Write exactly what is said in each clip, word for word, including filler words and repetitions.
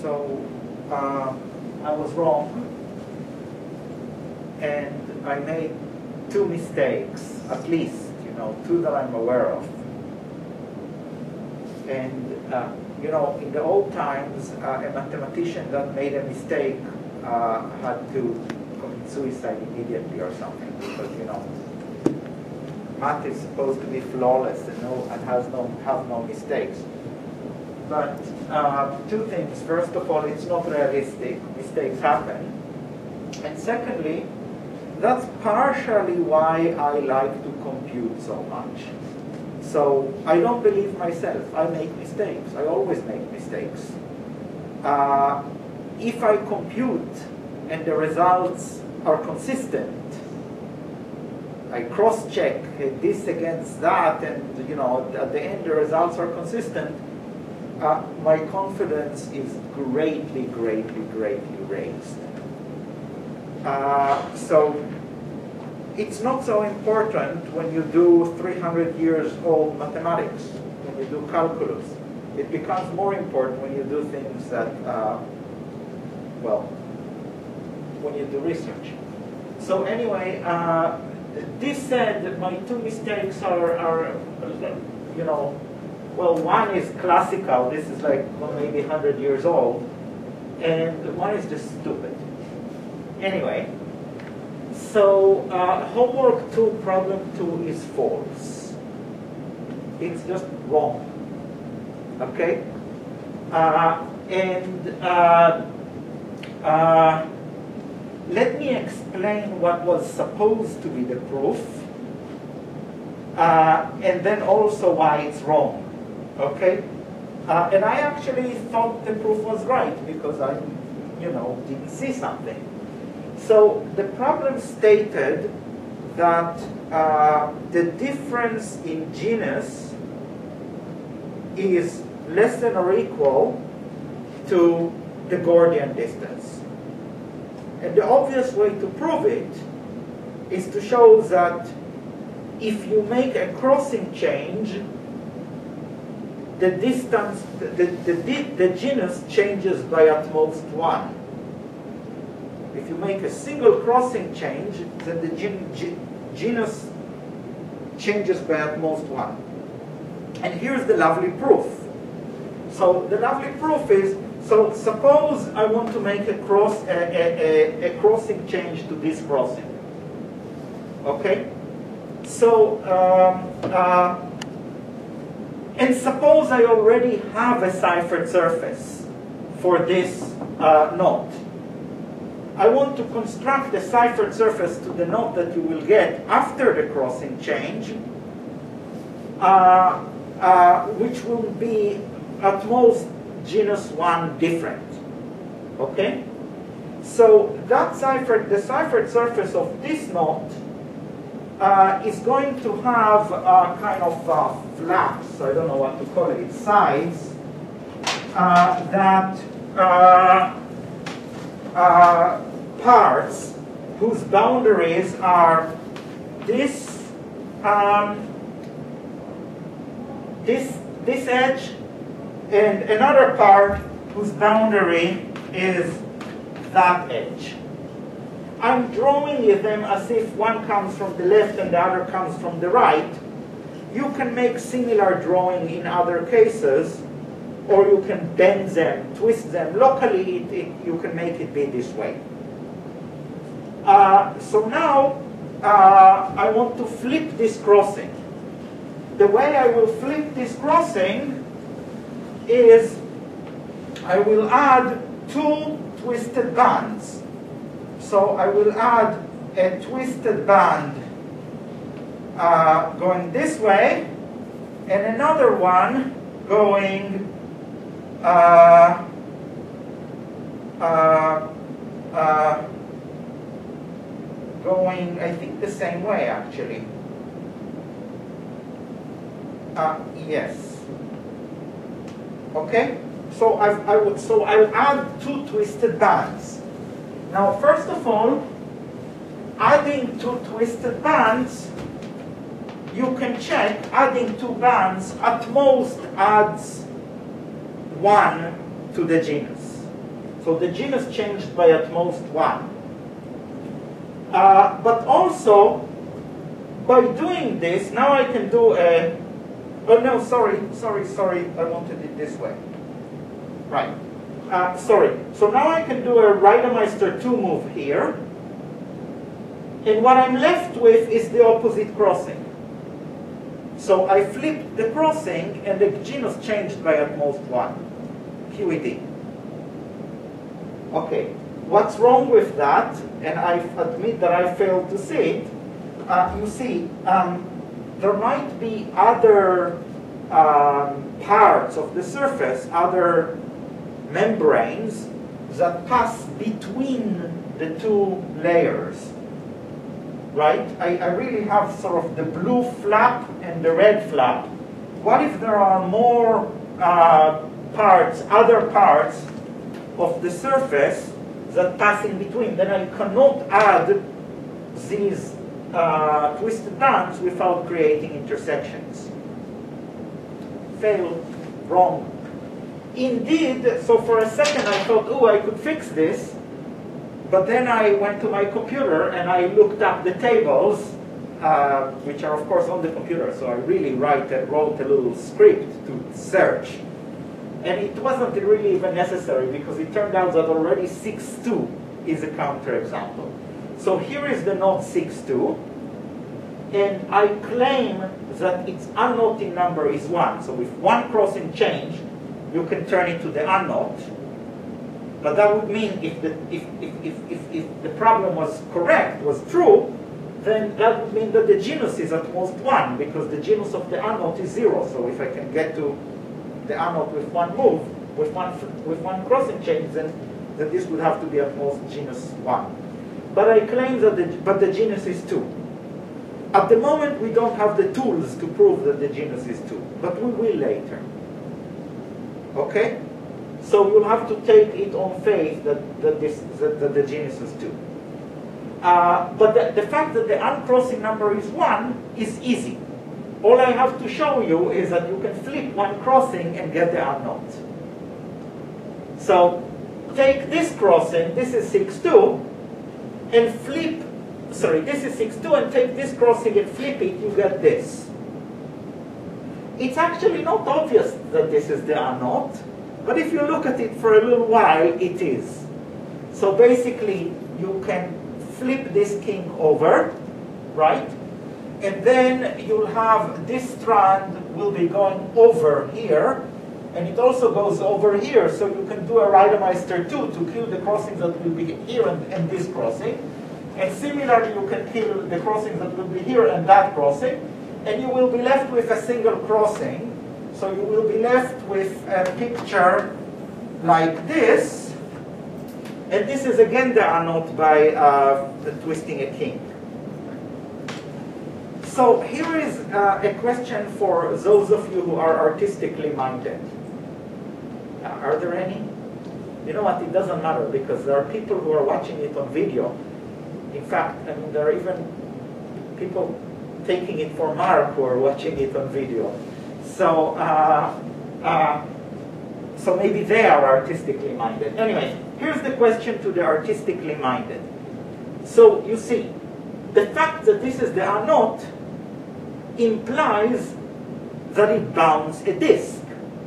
so uh, I was wrong, and I made two mistakes, at least, you know, two that I'm aware of. And, uh, you know, in the old times, uh, a mathematician that made a mistake uh, had to commit suicide immediately or something, because, you know, math is supposed to be flawless and, no, and has no, have no mistakes. But uh, two things. First of all, it's not realistic. Mistakes happen. And secondly, that's partially why I like to compute so much. So I don't believe myself. I make mistakes. I always make mistakes. Uh, if I compute and the results are consistent, I cross-check this against that, and you know, at the end the results are consistent, uh, my confidence is greatly, greatly, greatly raised. Uh, so it's not so important when you do three hundred years old mathematics, when you do calculus. It becomes more important when you do things that, uh, well, when you do research. So anyway, uh, this said, my two mistakes are, are, you know, well, one is classical. This is like, well, maybe one hundred years old. And one is just stupid. Anyway, so uh, homework two, problem two is false. It's just wrong. Okay? Uh, and uh, uh, let me explain what was supposed to be the proof, uh, and then also why it's wrong. Okay? Uh, and I actually thought the proof was right because I, you know, didn't see something. So the problem stated that uh, the difference in genus is less than or equal to the Gordian distance. And the obvious way to prove it is to show that if you make a crossing change, the distance, the, the, the, the genus changes by at most one. If you make a single crossing change, then the gen, gen, genus changes by at most one. And here's the lovely proof. So the lovely proof is, so suppose I want to make a cross a, a, a, a crossing change to this crossing. Okay? So um, uh, and suppose I already have a ciphered surface for this uh, knot. I want to construct a ciphered surface to the knot that you will get after the crossing change, uh, uh, which will be at most genus one different. Okay? So that ciphered, the ciphered surface of this knot uh, is going to have a kind of uh, flaps, I don't know what to call it, sides uh, that uh, uh, parts whose boundaries are this, um, this, this edge, and another part whose boundary is that edge. I'm drawing them as if one comes from the left and the other comes from the right. You can make similar drawing in other cases, or you can bend them, twist them. Locally, it, it, you can make it be this way. Uh, so now, uh, I want to flip this crossing. The way I will flip this crossing is I will add two twisted bands. So I will add a twisted band uh, going this way, and another one going uh, uh, uh, going, I think, the same way actually. Uh, yes. Okay. So I, I would. So I'll add two twisted bands. Now, first of all, adding two twisted bands, you can check. Adding two bands at most adds one to the genus. So the genus changed by at most one. Uh, but also, by doing this, now I can do a, oh no, sorry, sorry, sorry, I wanted it this way. Right, uh, sorry. So now I can do a Reidemeister two move here. And what I'm left with is the opposite crossing. So I flipped the crossing and the genus changed by at most one. Q E D. Okay, what's wrong with that? And I admit that I failed to see it. Uh, you see, um, there might be other um, parts of the surface, other membranes that pass between the two layers. Right? I, I really have sort of the blue flap and the red flap. What if there are more uh, parts, other parts of the surface that pass in between? Then I cannot add these uh, twisted bands without creating intersections. Fail, wrong. Indeed, so for a second I thought, oh, I could fix this. But then I went to my computer and I looked up the tables, uh, which are of course on the computer. So I really write, uh, wrote a little script to search. And it wasn't really even necessary because it turned out that already six two is a counterexample. So here is the knot six two. And I claim that its unknotting number is one. So with one crossing change, you can turn it to the unknot. But that would mean if the, if, if, if, if, if the problem was correct, was true, then that would mean that the genus is at most one, because the genus of the unknot is zero. So if I can get to the unknot with one move, with one, with one crossing change, then, then this would have to be at most genus one. But I claim that the, but the genus is two. At the moment, we don't have the tools to prove that the genus is two, but we will later. Okay? So you'll have to take it on faith that, that, this, that, that the genus is two. Uh, but the, the fact that the uncrossing number is one is easy. All I have to show you is that you can flip one crossing and get the unknot. So take this crossing, this is six two, and flip, sorry, this is six two, and take this crossing and flip it, you get this. It's actually not obvious that this is the unknot. But if you look at it for a little while, it is. So basically, you can flip this king over, right? And then you'll have this strand will be going over here, and it also goes over here, so you can do a Reidemeister two to kill the crossings that will be here and, and this crossing. And similarly, you can kill the crossings that will be here and that crossing, and you will be left with a single crossing. So you will be left with a picture like this. And this is again the unknot by uh, the twisting a king. So here is uh, a question for those of you who are artistically minded. Uh, are there any? You know what, it doesn't matter because there are people who are watching it on video. In fact, I mean, there are even people taking it for Mark who are watching it on video. So, uh, uh, so maybe they are artistically minded. Anyway, here's the question to the artistically minded. So you see, the fact that this is the unknot implies that it bounds a disk.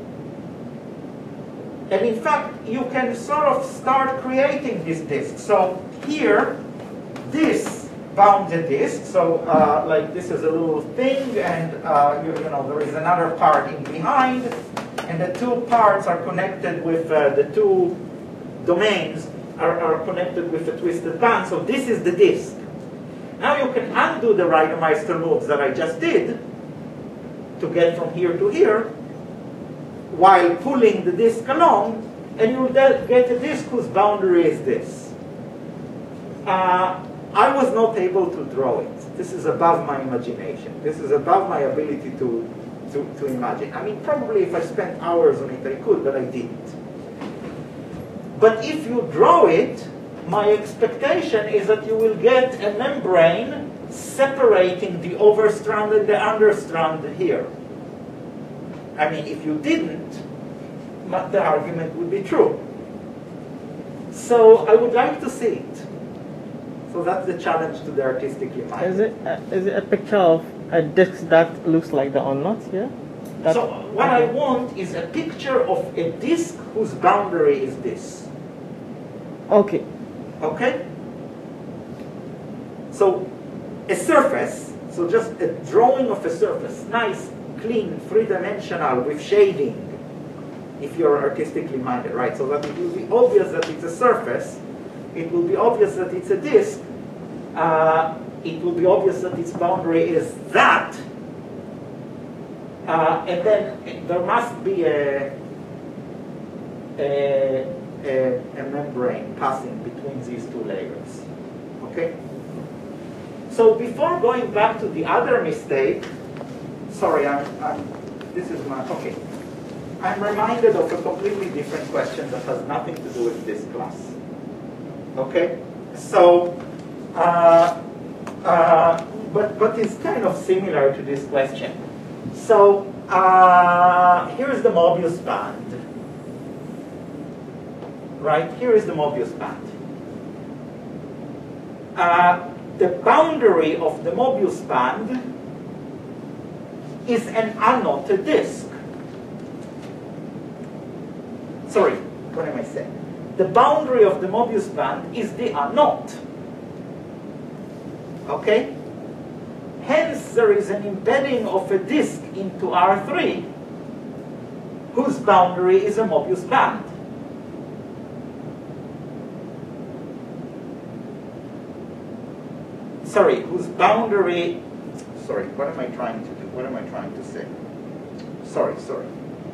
And in fact, you can sort of start creating this disk. So here, this bounds a disk. So uh, like this is a little thing, and uh, you, you know there is another part in behind, and the two parts are connected with uh, the two domains are, are connected with the twisted band. So this is the disk. Now you can undo the Reidemeister moves that I just did to get from here to here, while pulling the disk along, and you'll get a disk whose boundary is this. Uh, I was not able to draw it. This is above my imagination. This is above my ability to, to, to imagine. I mean, probably if I spent hours on it, I could, but I didn't. But if you draw it, my expectation is that you will get a membrane separating the overstrand and the understrand here. I mean, if you didn't, the argument would be true. So I would like to see it. So that's the challenge to the artistically minded. Is it, uh, is it a picture of a disk that looks like the unknot here? That, so what okay. I want is a picture of a disk whose boundary is this. Okay. Okay? So a surface, so just a drawing of a surface, nice, clean, three-dimensional with shading, if you're artistically minded, right? So that it will be obvious that it's a surface, it will be obvious that it's a disk, uh, it will be obvious that its boundary is that, uh, and then there must be a, a, a, a membrane passing between these two layers, okay? So before going back to the other mistake, sorry, I'm, I'm, this is my, okay. I'm reminded of a completely different question that has nothing to do with this class. Okay? So, uh, uh, but, but it's kind of similar to this question. So, uh, here's the Mobius band. Right? Here is the Mobius band. Uh, the boundary of the Mobius band is an unknotted disk. Sorry, what am I saying? The boundary of the Mobius band is the unknot. Okay? Hence, there is an embedding of a disk into R three whose boundary is a Mobius band. Sorry, whose boundary, sorry, what am I trying to do? What am I trying to say? Sorry, sorry.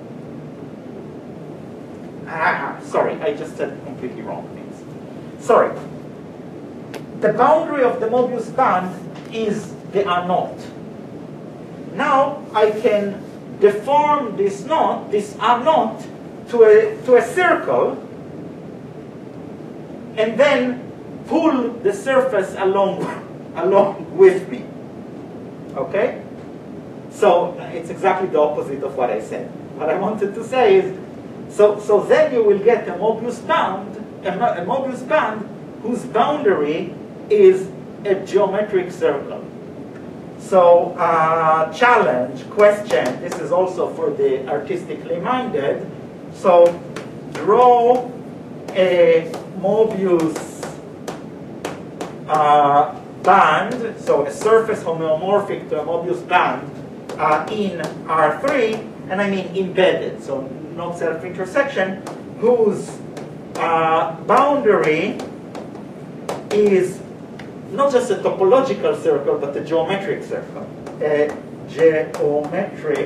Ah, sorry, I just said completely wrong things. Sorry. The boundary of the Mobius band is the unknot. Now I can deform this knot, this unknot, to a to a circle, and then pull the surface along along with me. Okay? So it's exactly the opposite of what I said. What I wanted to say is, so so then you will get a Mobius band, a, a Mobius band whose boundary is a geometric circle. So uh, challenge, question, this is also for the artistically minded. So draw a Mobius uh, band, so a surface homeomorphic to a Mobius band uh, in R three, and I mean embedded, so not self-intersection, whose uh, boundary is not just a topological circle, but a geometric circle. A geometric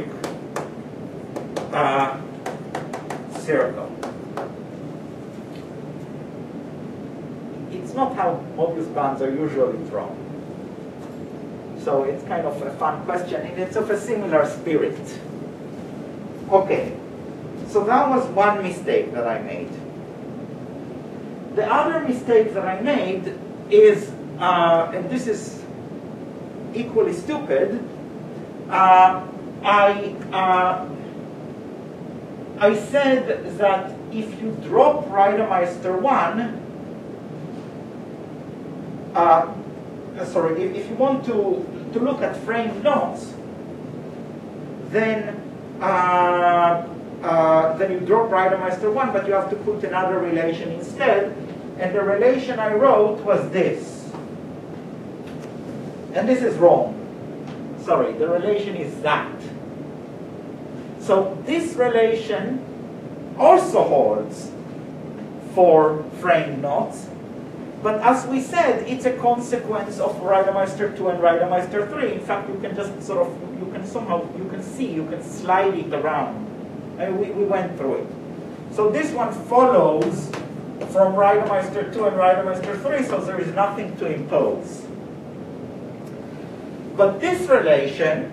uh, circle. It's not how Mobius bands are usually drawn. So it's kind of a fun question, and it's of a similar spirit. Okay, so that was one mistake that I made. The other mistake that I made is, uh, and this is equally stupid, uh, I, uh, I said that if you drop Reidemeister one, uh, sorry, if, if you want to, to look at frame knots, then uh, uh, then you drop Reidemeister one, but you have to put another relation instead. And the relation I wrote was this. And this is wrong. Sorry, the relation is that. So this relation also holds for frame knots. But as we said, it's a consequence of Reidemeister two and Reidemeister three. In fact, you can just sort of, you can somehow, you can see, you can slide it around. And we, we went through it. So this one follows from Reidemeister two and Reidemeister three, so there is nothing to impose. But this relation,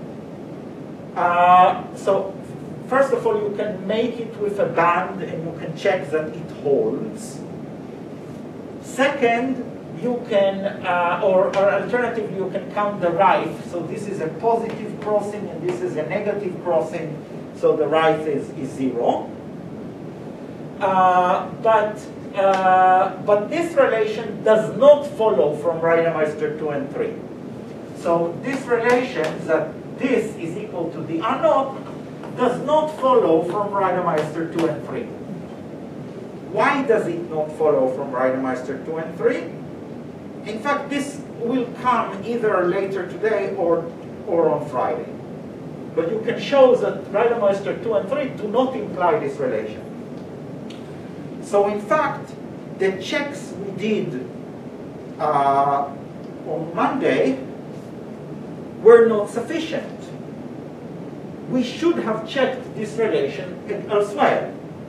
uh, so first of all, you can make it with a band and you can check that it holds. Second, you can, uh, or, or alternatively, you can count the Reif. So this is a positive crossing and this is a negative crossing, so the Reif is, is zero. Uh, but uh, but this relation does not follow from Reidemeister two and three. So this relation that this is equal to the R naught does not follow from Reidemeister two and three. Why does it not follow from Reidemeister two and three? In fact, this will come either later today or, or on Friday. But you can show that Reidemeister two and three do not imply this relation. So in fact, the checks we did uh, on Monday were not sufficient. We should have checked this relation elsewhere.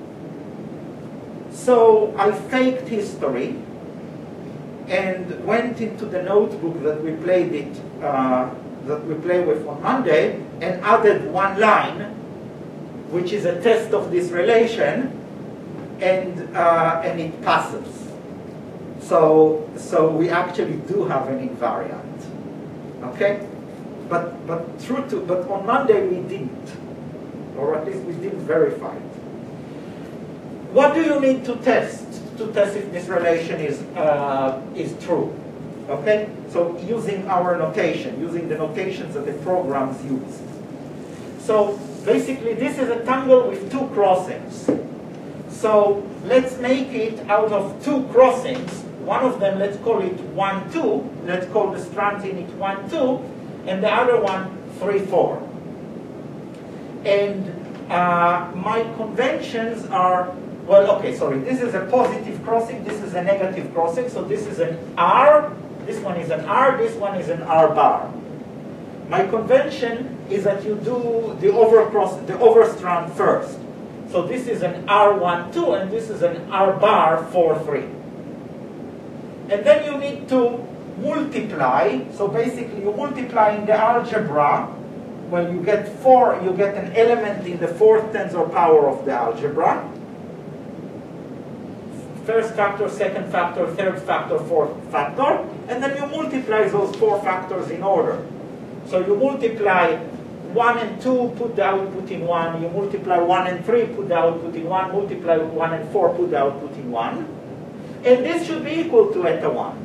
So I faked history and went into the notebook that we played it, uh, that we play with on Monday, and added one line, which is a test of this relation, and uh, and it passes. So so we actually do have an invariant, okay? But but true to but on Monday we didn't, or at least we didn't verify it. What do you need to test to test if this relation is uh, is true? Okay, so using our notation, using the notations that the programs use. So basically, this is a tangle with two crossings. So let's make it out of two crossings. One of them, let's call it one two. Let's call the strands in it one two, and the other one three four. And uh, my conventions are, well, okay, sorry, this is a positive crossing, this is a negative crossing, so this is an R, this one is an R, this one is an R bar. My convention is that you do the overcross, the overstrand first. So this is an R one two and this is an R bar four three. And then you need to multiply, so basically you multiply in the algebra, well, you get four, you get an element in the fourth tensor power of the algebra. First factor, second factor, third factor, fourth factor, and then you multiply those four factors in order. So you multiply one and two, put the output in one, you multiply one and three, put the output in one, multiply one and four, put the output in one, and this should be equal to eta one.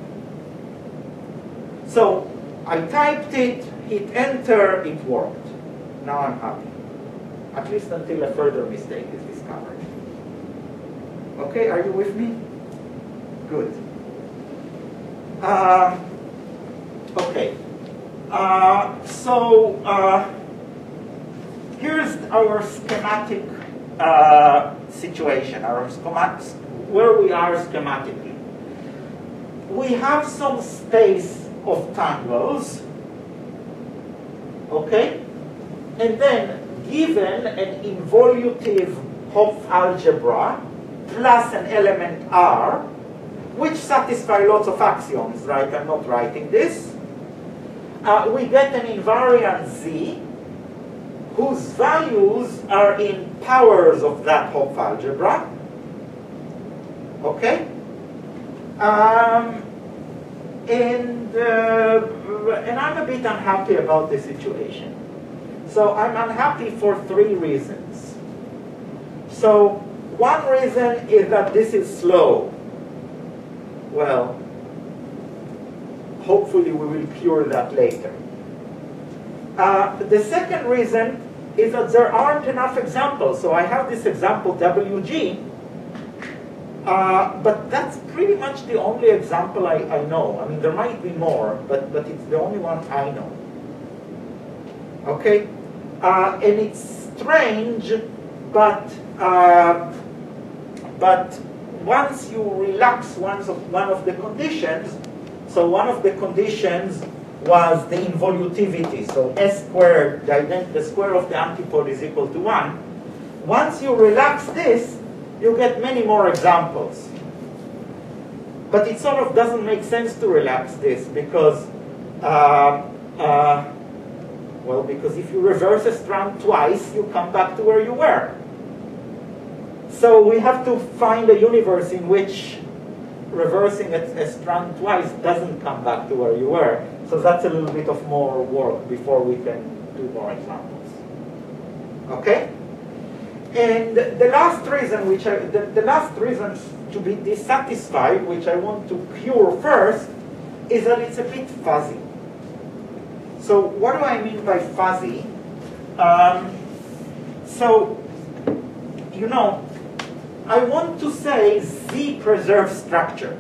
So I typed it, hit enter, it worked. Now I'm happy, at least until a further mistake is discovered. Okay, are you with me? Good. Uh, okay. Uh, so uh, here's our schematic uh, situation, our schematic, where we are schematically. We have some space of tangles, okay? And then given an involutive Hopf algebra, plus an element R, which satisfy lots of axioms, right? I'm not writing this. Uh, we get an invariant Z, whose values are in powers of that Hopf algebra. Okay? Um, and, uh, and I'm a bit unhappy about the situation. So I'm unhappy for three reasons. So, one reason is that this is slow. Well, hopefully we will cure that later. Uh, the second reason is that there aren't enough examples. So I have this example W G, uh, but that's pretty much the only example I, I know. I mean, there might be more, but, but it's the only one I know. Okay? Uh, and it's strange, but uh, But once you relax one of, one of the conditions, so one of the conditions was the involutivity, so S squared, the, the square of the antipode is equal to one. Once you relax this, you get many more examples. But it sort of doesn't make sense to relax this because, uh, uh, well, because if you reverse a strand twice, you come back to where you were. So we have to find a universe in which reversing a, a strand twice doesn't come back to where you were. So that's a little bit of more work before we can do more examples. Okay? And the last reason, which I, the, the last reason to be dissatisfied, which I want to cure first, is that it's a bit fuzzy. So what do I mean by fuzzy? Um, so, you know, I want to say Z preserves structure.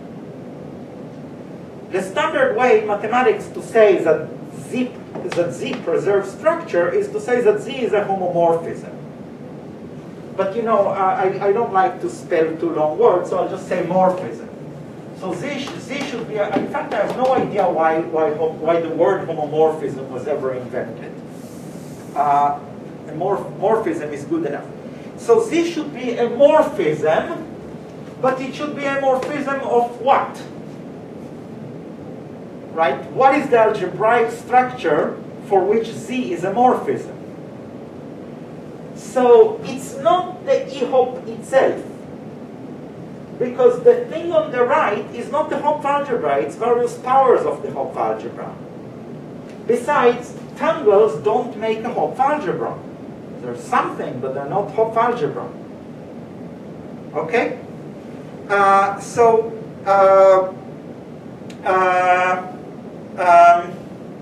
The standard way in mathematics to say that Z, that Z preserves structure is to say that Z is a homomorphism. But you know, I, I don't like to spell too long words, so I'll just say morphism. So Z, Z should be, a, in fact, I have no idea why, why, why the word homomorphism was ever invented. Uh, a morph, morphism is good enough. So Z should be a morphism, but it should be a morphism of what? Right? What is the algebraic structure for which Z is a morphism? So it's not the E-Hop itself, because the thing on the right is not the Hopf algebra, it's various powers of the Hopf algebra. Besides, tangles don't make a Hopf algebra. They're something, but they're not Hopf algebra. Okay? Uh, so, uh, uh, um,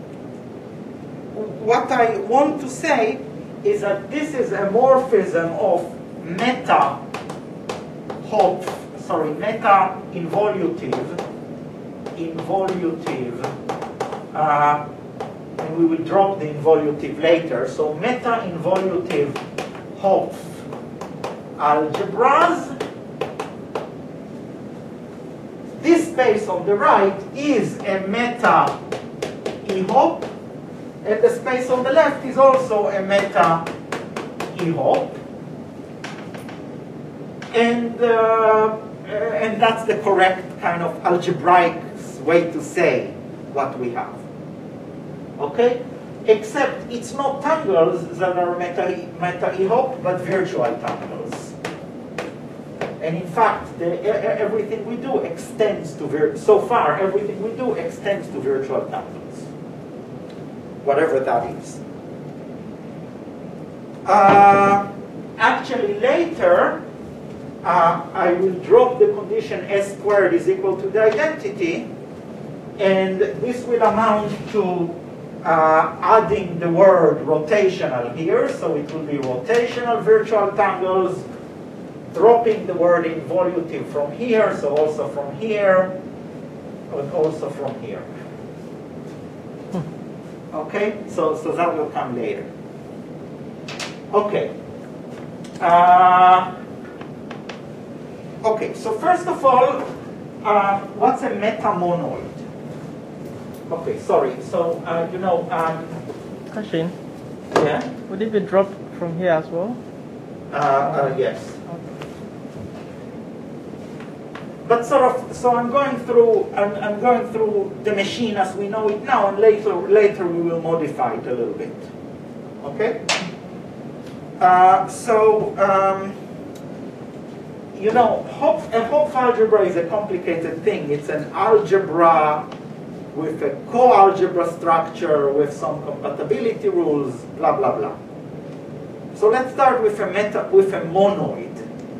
what I want to say is that this is a morphism of meta Hopf, sorry, meta involutive, involutive, uh, and we will drop the involutive later. So meta involutive Hopf algebras. This space on the right is a meta E-Hop. And the space on the left is also a meta E-Hop. And, uh, and that's the correct kind of algebraic way to say what we have. Okay? Except it's not tangles that are meta, meta E-Hop, but virtual tangles. And in fact, the, everything we do extends to, vir so far, everything we do extends to virtual tangles. Whatever that is. Uh, actually, later, uh, I will drop the condition S squared is equal to the identity, and this will amount to uh, adding the word rotational here, so it will be rotational virtual tangles, dropping the word involutive from here, so also from here, and also from here. Okay, so, so that will come later. Okay. Uh, okay, so first of all, uh, what's a metamonoid? Okay, sorry, so, uh, you know... Um, Question. Yeah? Would it be dropped from here as well? Uh, uh, yes. But sort of, so I'm going through, I'm, I'm going through the machine as we know it now, and later, later we will modify it a little bit. Okay? Uh, so, um, you know, Hopf, a Hopf algebra is a complicated thing. It's an algebra with a co-algebra structure, with some compatibility rules, blah, blah, blah. So let's start with a meta, with a monoid.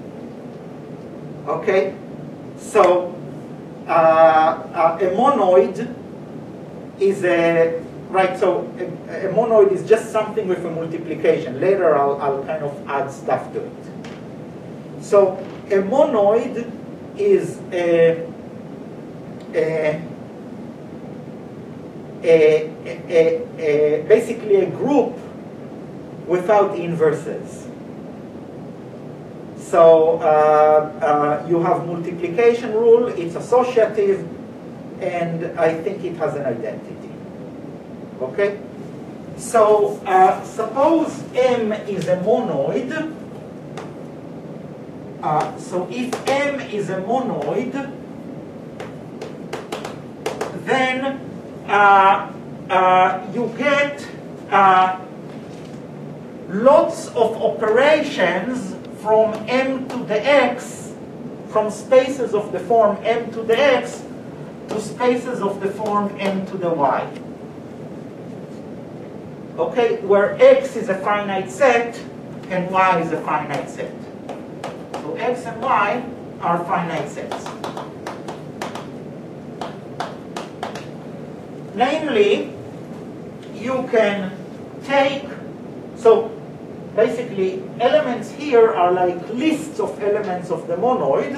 Okay? So, uh, uh, a monoid is a, right, so a, a monoid is just something with a multiplication. Later I'll, I'll kind of add stuff to it. So, a monoid is a, a, a, a, a, basically a group without inverses. So uh, uh, you have multiplication rule, it's associative, and I think it has an identity. Okay? So uh, suppose M is a monoid. Uh, so if M is a monoid, then uh, uh, you get uh, lots of operations from M to the X, from spaces of the form M to the X to spaces of the form M to the Y. Okay, where X is a finite set and Y is a finite set. So X and Y are finite sets. Namely, you can take, so basically elements here are like lists of elements of the monoid,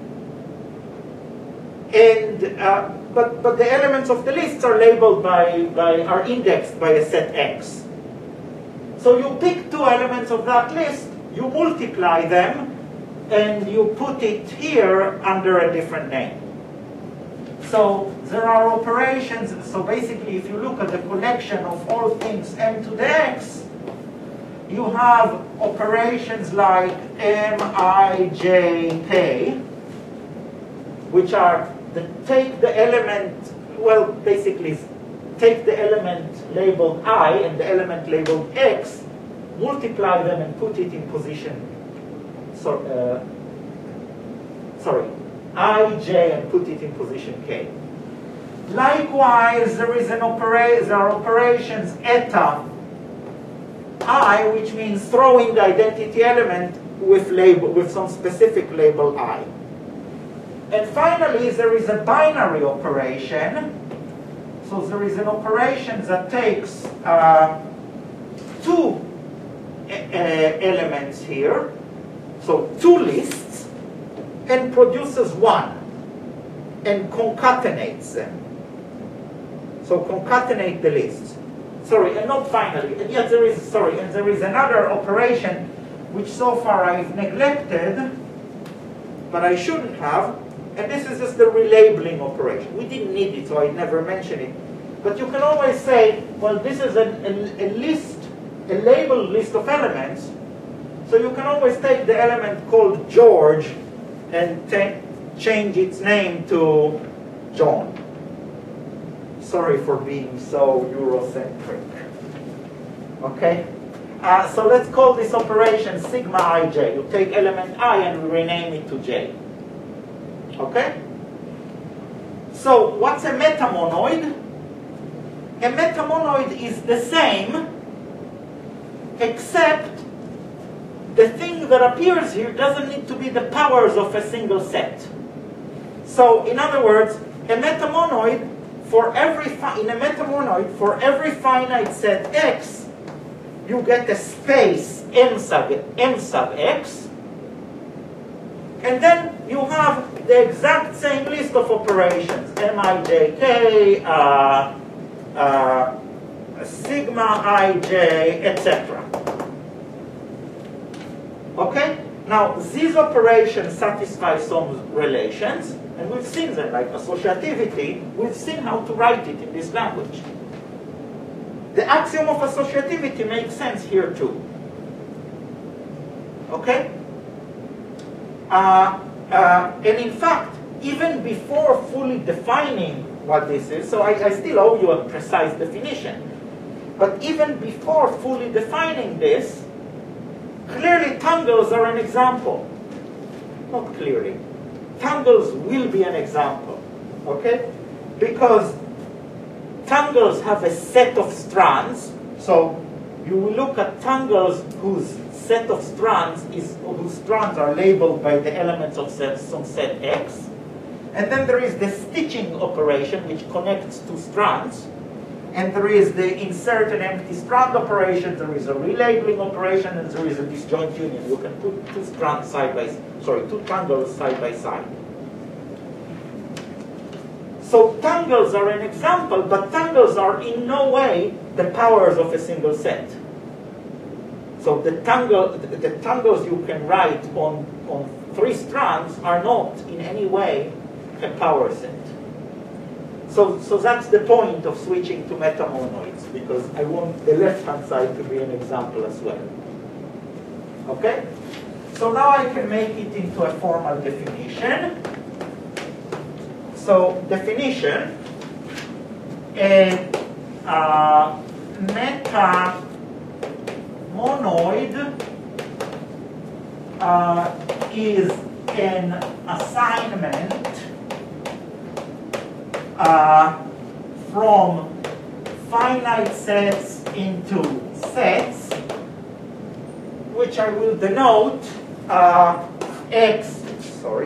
and uh, but but the elements of the lists are labeled by, by are indexed by a set X. So you pick two elements of that list, you multiply them, and you put it here under a different name. So there are operations, so basically if you look at the collection of all things m to the x, you have operations like m, I, j, k, which are the take the element, well basically take the element labeled I and the element labeled x, multiply them and put it in position, so, uh, sorry, I, j, and put it in position k. Likewise, there is an opera there are operations eta I, which means throwing the identity element with label with some specific label I. And finally, there is a binary operation. So there is an operation that takes uh, two uh, elements here, so two lists, and produces one, and concatenates them. So concatenate the lists. Sorry, and not finally. And yet there is, sorry, and there is another operation which so far I've neglected, but I shouldn't have, and this is just the relabeling operation. We didn't need it, so I never mentioned it. But you can always say, well, this is a, a, a list, a labeled list of elements, so you can always take the element called George and change its name to John. Sorry for being so Eurocentric. Okay? Uh, so let's call this operation sigma ij. You take element I and rename it to j. Okay? So what's a metamonoid? A metamonoid is the same, except the thing that appears here doesn't need to be the powers of a single set. So in other words, a metamonoid for every fi in a metamonoid for every finite set x, you get a space m sub m sub x, and then you have the exact same list of operations: mij, uh, uh, sigma ij, et cetera. Okay. Now these operations satisfy some relations. And we've seen them, like associativity, we've seen how to write it in this language. The axiom of associativity makes sense here too. Okay? Uh, uh, and in fact, even before fully defining what this is, so I, I still owe you a precise definition, but even before fully defining this, clearly tangles are an example. Not clearly. Tangles will be an example, okay? Because tangles have a set of strands, so you will look at tangles whose set of strands is, whose strands are labeled by the elements of set, some set X, and then there is the stitching operation which connects two strands, and there is the insert an empty strand operation, there is a relabeling operation, and there is a disjoint union. You can put two strands side by, sorry, two tangles side by side. So tangles are an example, but tangles are in no way the powers of a single set. So the tangle, the, the tangles you can write on, on three strands are not in any way a power set. So, so that's the point of switching to metamonoids, because I want the left-hand side to be an example as well. Okay? So now I can make it into a formal definition. So definition, a uh, metamonoid uh, is an assignment Uh, from finite sets into sets which I will denote uh, x, sorry,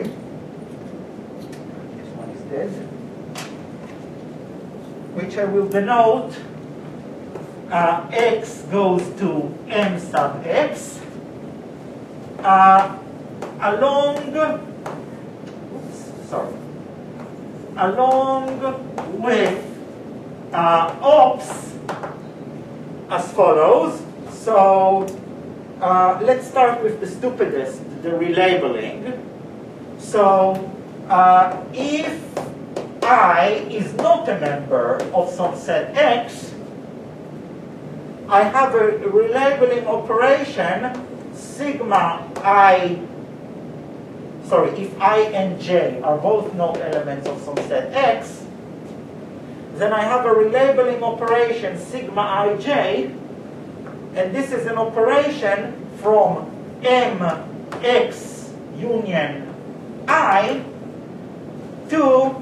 this one is dead, which I will denote uh, x goes to m sub x uh, along, oops, sorry, along with uh, ops as follows. So uh, let's start with the stupidest, the relabeling. So uh, if I is not a member of some set X, I have a relabeling operation sigma I, sorry, if I and j are both not elements of some set X, then I have a relabeling operation sigma ij, and this is an operation from mx union I to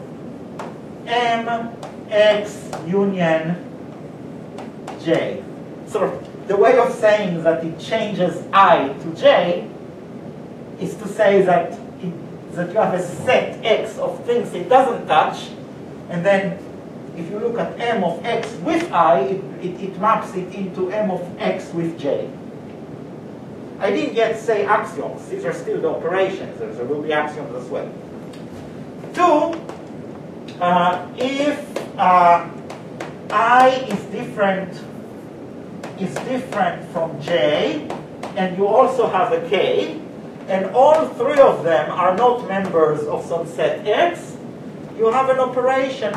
mx union j. So the way of saying that it changes I to j is to say that, it, that you have a set x of things it doesn't touch, and then if you look at m of x with I, it, it, it maps it into m of x with j. I didn't yet say axioms. These are still the operations. There will be axioms as well. Two, uh, if uh, I is different is different from j, and you also have a k, and all three of them are not members of some set x, you have an operation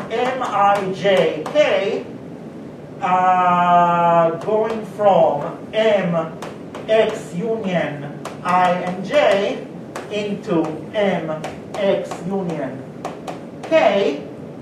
mij uh, going from m x union I and j into m x union k.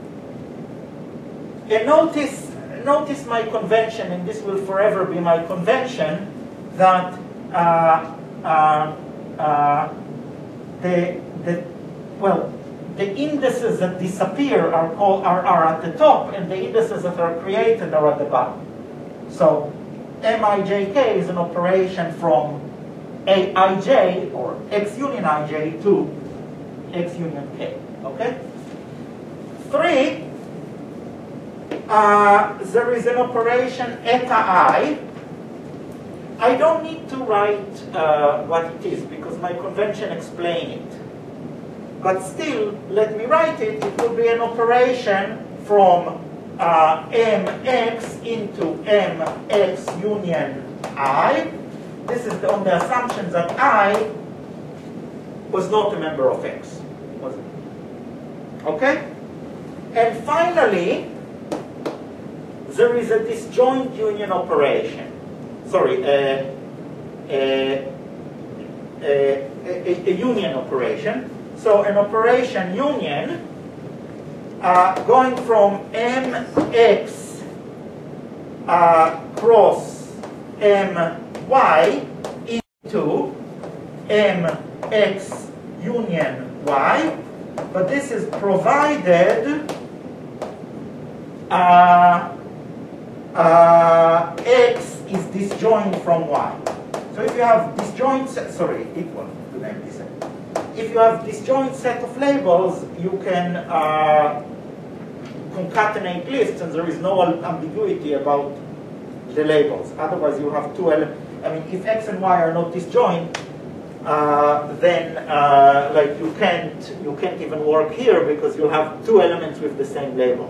And notice, notice my convention, and this will forever be my convention, that uh, uh, uh, the, the, well, the indices that disappear are, called, are, are at the top, and the indices that are created are at the bottom. So mij is an operation from aij, or x union ij, to x union k. Okay? Three, uh, there is an operation eta I. I don't need to write uh, what it is, because my convention explains it. But still, let me write it. It will be an operation from uh, mx into mx union I. This is the, on the assumption that I was not a member of X. Was it? Okay? And finally, there is a disjoint union operation. Sorry, a, a, a, a, a union operation. So an operation union uh, going from mx uh, cross my into mx union y, but this is provided uh, uh, x is disjoint from y. So if you have disjoint, sorry, equal to the empty set. If you have disjoint set of labels, you can uh, concatenate lists, and there is no ambiguity about the labels. Otherwise, you have two elements. I mean, if x and y are not disjoint, uh, then uh, like you can't you can't even work here, because you have two elements with the same label.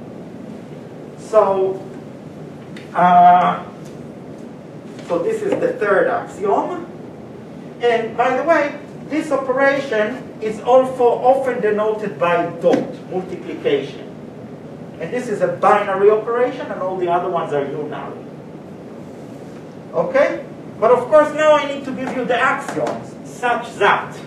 So, uh, so this is the third axiom. And by the way, this operation is also often denoted by dot, multiplication. And this is a binary operation, and all the other ones are unary. Okay? But of course, now I need to give you the axioms, such that.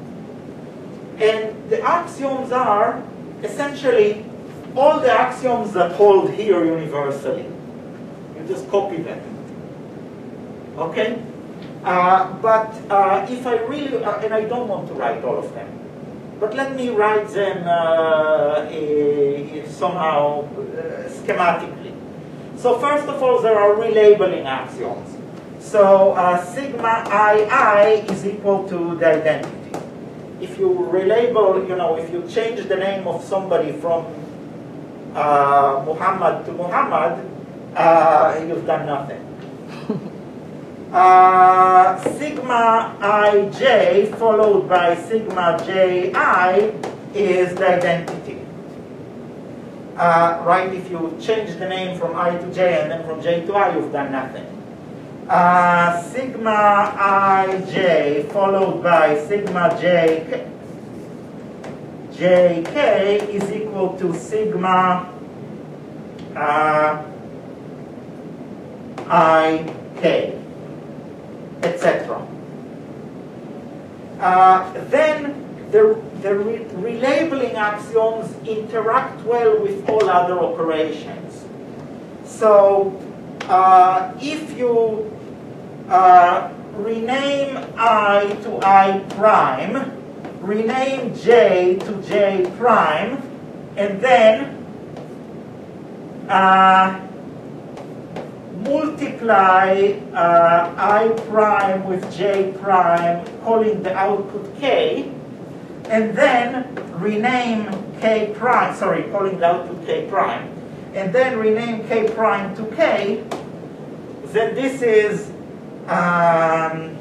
And the axioms are essentially all the axioms that hold here universally. You just copy them. Okay? Uh, but uh, if I really, uh, and I don't want to write all of them, but let me write them uh, a, somehow uh, schematically. So first of all, there are relabeling axioms. So uh, sigma I I is equal to the identity. If you relabel, you know, if you change the name of somebody from uh, Muhammad to Muhammad, uh, you've done nothing. Uh, sigma ij followed by sigma ji is the identity. Uh, right, if you change the name from I to j and then from j to i, you've done nothing. Uh, sigma ij followed by sigma j, jk is equal to sigma uh, ik, et cetera. Uh, then the, the re relabeling axioms interact well with all other operations. So uh, if you uh, rename I to I prime, rename j to j prime, and then uh, multiply uh, I prime with j prime, calling the output k, and then rename k prime, sorry, calling the output k prime, and then rename k prime to k, then this is um,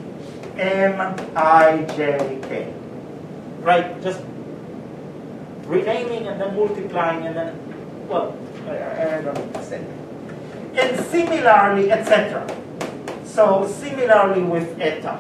mij, right? Just renaming and then multiplying and then, well, I, I don't need to say. And similarly, et cetera. So similarly with eta.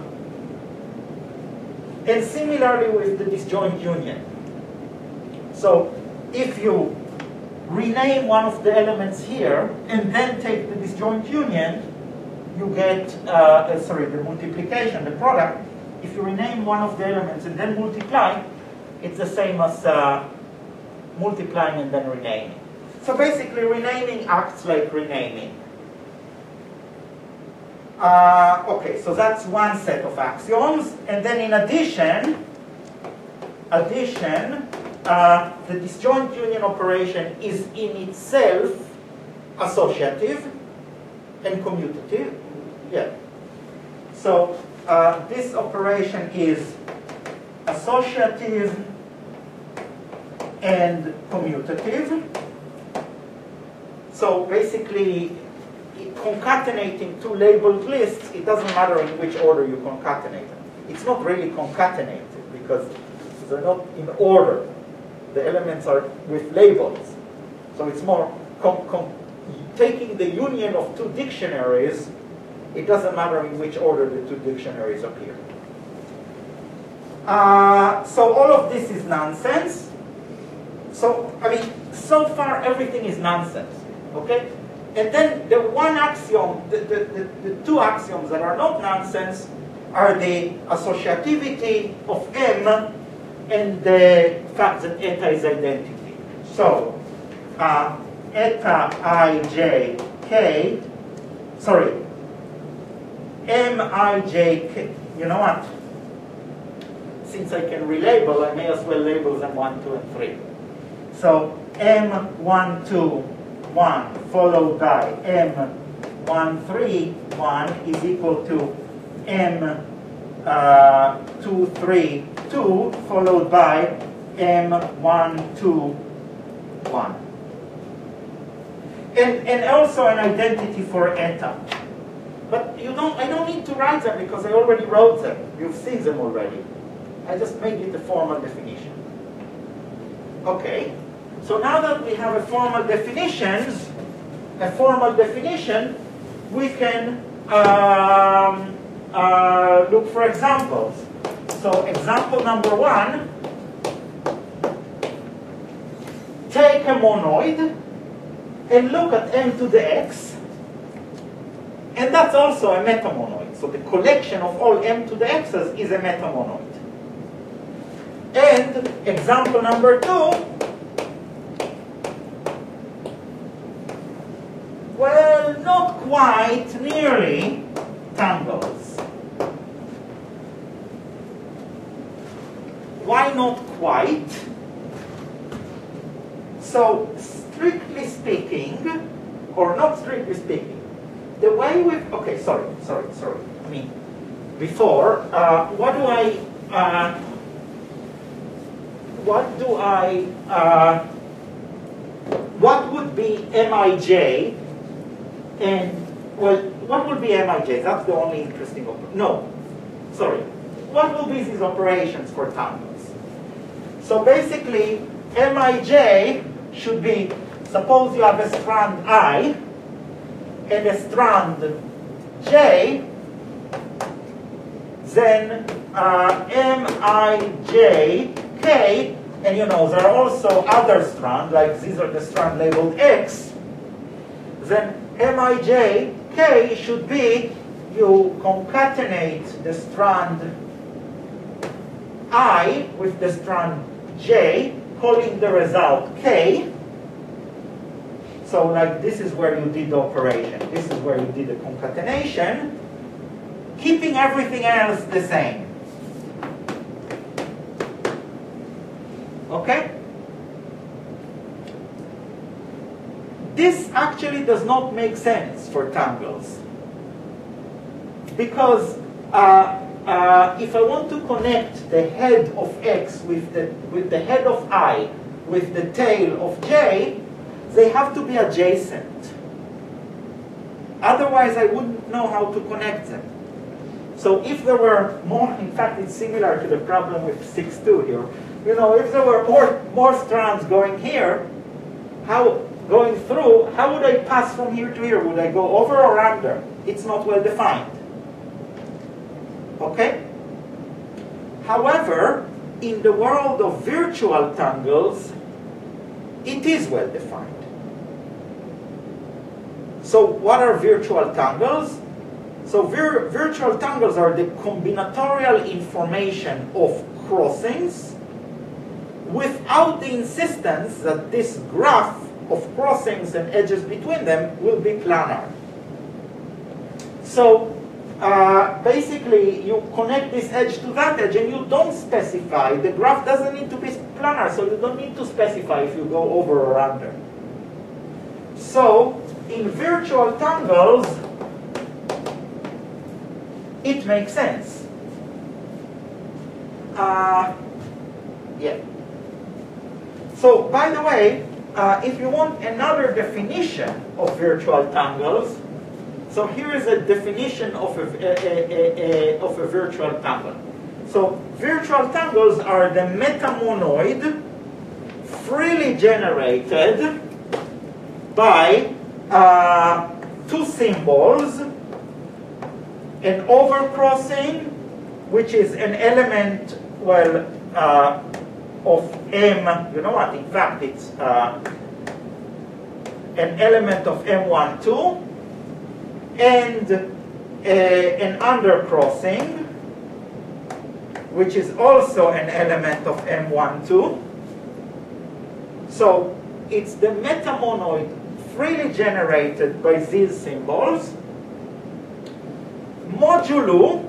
And similarly with the disjoint union. So if you rename one of the elements here and then take the disjoint union, you get, uh, uh, sorry, the multiplication, the product. If you rename one of the elements and then multiply, it's the same as uh, multiplying and then renaming. So basically, renaming acts like renaming. Uh, okay, so that's one set of axioms. And then in addition, addition, uh, the disjoint union operation is in itself associative and commutative. Yeah. So uh, this operation is associative and commutative. So basically, concatenating two labeled lists, it doesn't matter in which order you concatenate them. It's not really concatenated because they're not in order. The elements are with labels. So it's more com com taking the union of two dictionaries. It doesn't matter in which order the two dictionaries appear. Uh, so all of this is nonsense. So, I mean, so far everything is nonsense. Okay? And then the one axiom, the, the, the, the two axioms that are not nonsense are the associativity of M and the fact that eta is identity. So, uh, eta ijk, sorry, mij, you know what? Since I can relabel, I may as well label them one, two, and three. So, M one, two, one followed by M one, three, one is equal to M uh, two, three, two followed by M one, two, one. And, and also an identity for eta. But you don't, I don't need to write them because I already wrote them. You've seen them already. I just made it a formal definition. Okay. So now that we have a formal definitions, a formal definition, we can um, uh, look for examples. So example number one, take a monoid and look at m to the x, and that's also a metamonoid. So the collection of all m to the x's is a metamonoid. And example number two, well, not quite, nearly, tangles. Why not quite? So, strictly speaking, or not strictly speaking, the way we, okay, sorry, sorry, sorry. I mean, before, uh, what do I, uh, what do I, uh, what would be M I J, and, well, what would be M I J? That's the only interesting, op no, sorry. What will be these operations for tangles? So basically, M I J should be, suppose you have a strand I, and a strand J, then uh, M I J K, and you know, there are also other strands, like these are the strand labeled X, then M I J K should be, you concatenate the strand I with the strand J, calling the result K. So like this is where you did the operation. This is where you did the concatenation, keeping everything else the same. Okay? This actually does not make sense for tangles. Because uh, uh, if I want to connect the head of X with the, with the head of I with the tail of J, they have to be adjacent. Otherwise, I wouldn't know how to connect them. So if there were more, in fact, it's similar to the problem with six two here. You know, if there were more, more strands going here, how, going through, how would I pass from here to here? Would I go over or under? It's not well defined. Okay? However, in the world of virtual tangles, it is well defined. So what are virtual tangles? So vir virtual tangles are the combinatorial information of crossings without the insistence that this graph of crossings and edges between them will be planar. So uh, basically you connect this edge to that edge and you don't specify. The graph doesn't need to be planar, so you don't need to specify if you go over or under. So in virtual tangles, it makes sense. Uh, yeah. So, by the way, uh, if you want another definition of virtual tangles, so here is a definition of a, a, a, a, of a virtual tangle. So, virtual tangles are the metamonoid freely generated by uh, two symbols, an overcrossing, which is an element, well, uh, of M, you know what, in fact it's uh, an element of M one two, and a, an undercrossing, which is also an element of M one two. So it's the metamonoid freely generated by these symbols, modulo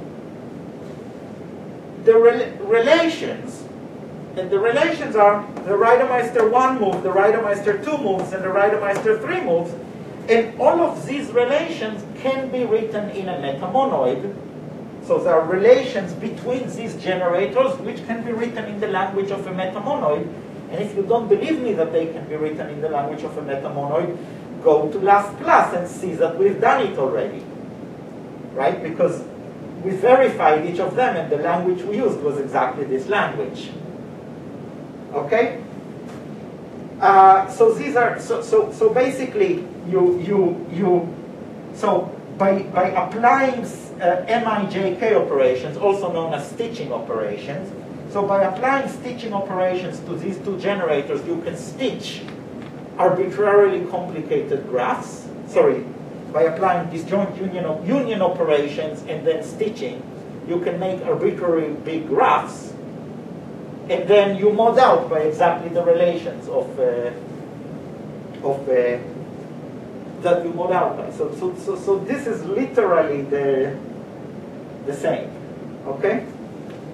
the re relations. And the relations are the Reidemeister one move, the Reidemeister two moves, and the Reidemeister three moves. And all of these relations can be written in a metamonoid. So there are relations between these generators which can be written in the language of a metamonoid. And if you don't believe me that they can be written in the language of a metamonoid, go to LastClass and see that we've done it already. Right? Because we verified each of them, and the language we used was exactly this language. Okay? Uh, so these are so so so basically you you you so by by applying uh, M I J K operations, also known as stitching operations. So by applying stitching operations to these two generators, you can stitch arbitrarily complicated graphs. Sorry, by applying disjoint union of union operations and then stitching, you can make arbitrary big graphs. And then you mod out by exactly the relations of uh, of uh, that you mod out by. So, so, so, so this is literally the the same. Okay.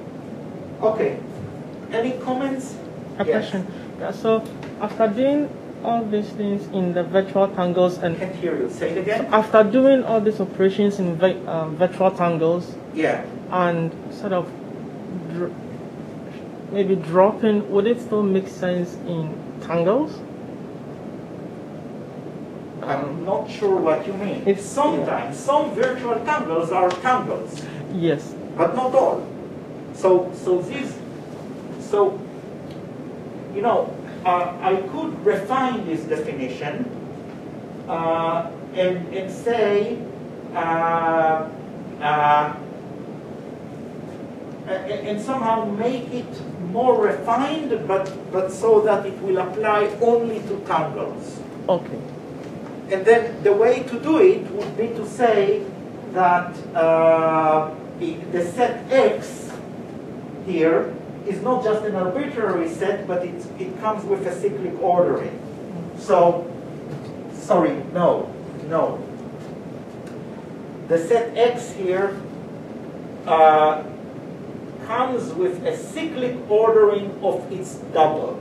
Okay. Any comments? A Yes. question. Yeah, so after doing all these things in the virtual tangles, and Can't hear you. Say it again. after doing all these operations in vi uh, virtual tangles, Yeah. and sort of dr maybe dropping, would it still make sense in tangles? I'm not sure what you mean. It's- Sometimes some virtual tangles are tangles, Yes. but not all. So, so these, so, you know, uh, I could refine this definition uh, and, and say, uh, uh, and, and somehow make it more refined, but, but so that it will apply only to tangles. Okay. And then the way to do it would be to say that uh, the set X here is not just an arbitrary set, but it's, it comes with a cyclic ordering. So, sorry, no, no. The set X here uh, comes with a cyclic ordering of its double.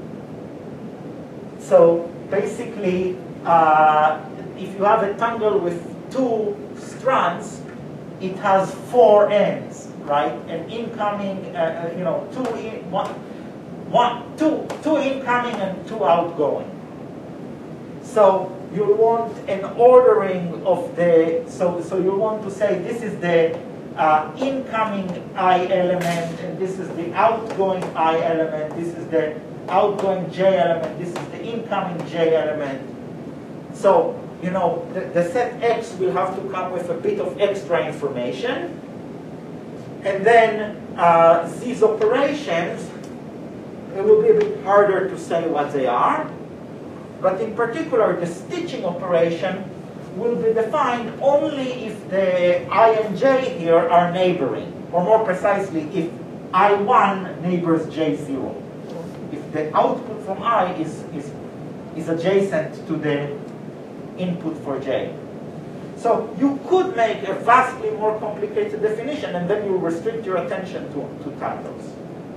So basically, uh, if you have a tangle with two strands, it has four ends, right? An incoming, uh, you know, two, in, one, one, two, two incoming and two outgoing. So you want an ordering of the, so, so you want to say this is the uh, incoming I element, and this is the outgoing I element, this is the outgoing J element, this is the incoming J element. So, you know, the, the set X will have to come with a bit of extra information. And then uh, these operations, it will be a bit harder to say what they are. But in particular, the stitching operation will be defined only if the I and J here are neighboring. Or more precisely, if I one neighbors J zero. If the output from I is, is, is adjacent to the input for J. So you could make a vastly more complicated definition, and then you restrict your attention to, to tangles.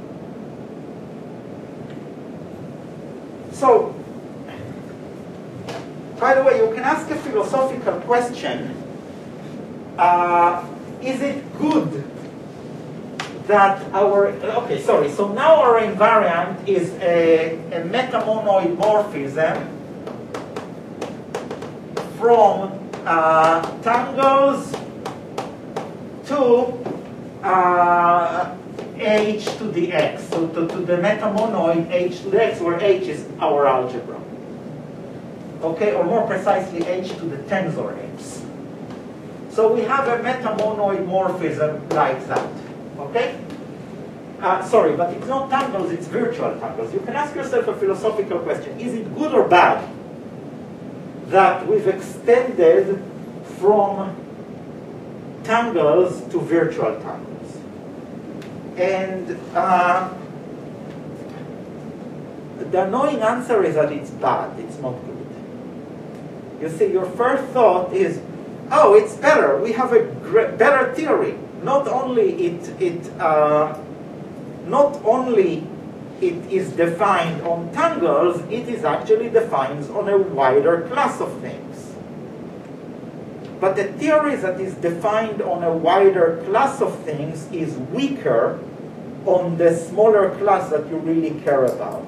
So, by the way, you can ask a philosophical question. Uh, is it good that our, okay, sorry, so now our invariant is a, a metamonoid morphism from uh, tangles to uh, h to the x, so to, to the metamonoid h to the x, where h is our algebra. Okay, or more precisely, h to the tensor x. So we have a metamonoid morphism like that. Okay? Uh, sorry, but it's not tangles, it's virtual tangles. You can ask yourself a philosophical question. Is it good or bad that we've extended from tangles to virtual tangles? And uh, the annoying answer is that it's bad, it's not good. You see, your first thought is, oh, it's better, we have a better theory. Not only it, it uh, not only it is defined on tangles, it is actually defined on a wider class of things. But the theory that is defined on a wider class of things is weaker on the smaller class that you really care about.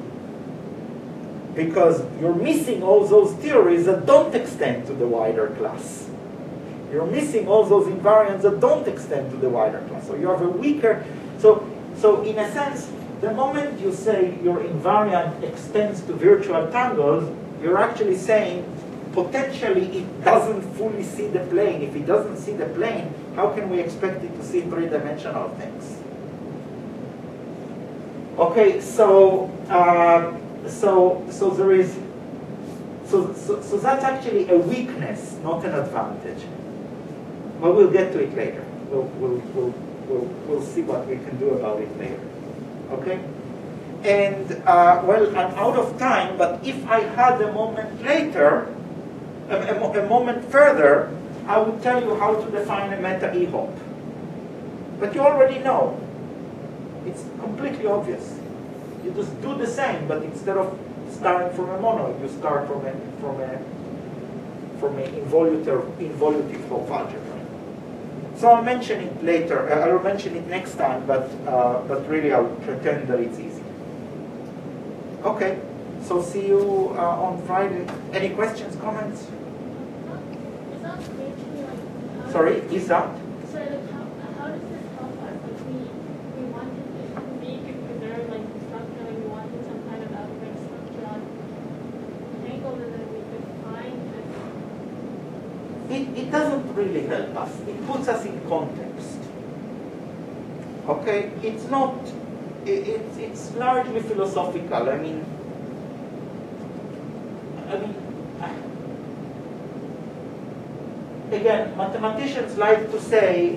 Because you're missing all those theories that don't extend to the wider class. You're missing all those invariants that don't extend to the wider class. So you have a weaker, so, so in a sense, the moment you say your invariant extends to virtual tangles, you're actually saying potentially it doesn't fully see the plane. If it doesn't see the plane, how can we expect it to see three-dimensional things? Okay, so uh, so so there is so, so so that's actually a weakness, not an advantage. But we'll get to it later. We'll we'll we'll we'll, we'll see what we can do about it later. Okay? And uh, well, I'm out of time. But if I had a moment later, a, a, a moment further, I would tell you how to define a meta-E hop. But you already know. It's completely obvious. You just do the same, but instead of starting from a monoid. You start from a from a from an involutive involutive half algebra. So I'll mention it later. Uh, I'll mention it next time, but uh, but really I'll pretend that it's easy. Okay. So see you uh, on Friday. Any questions, comments? Is that creating like? how Sorry, does- is that? Sorry, like how, how does this help us? Like we we wanted it to be to preserve like the structure, like we wanted some kind of algebraic structure on triangles, and then we could find this. It, it doesn't really help us. It puts us in context. Okay, it's not. It, it's it's largely philosophical. I mean. I mean. Again, mathematicians like to say.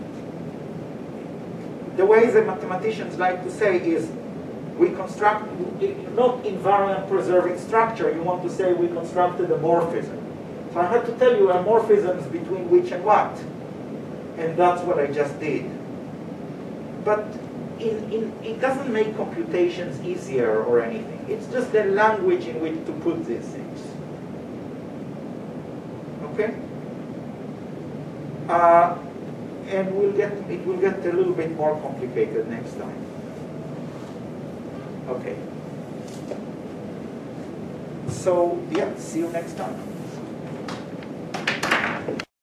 The way the mathematicians like to say is, we construct not invariant preserving structure. You want to say we constructed a morphism. So I had to tell you a morphisms between which and what. And that's what I just did. But in, in, it doesn't make computations easier or anything. It's just the language in which to put these things. Okay? Uh, and we'll get, it will get a little bit more complicated next time. Okay. So, yeah, see you next time.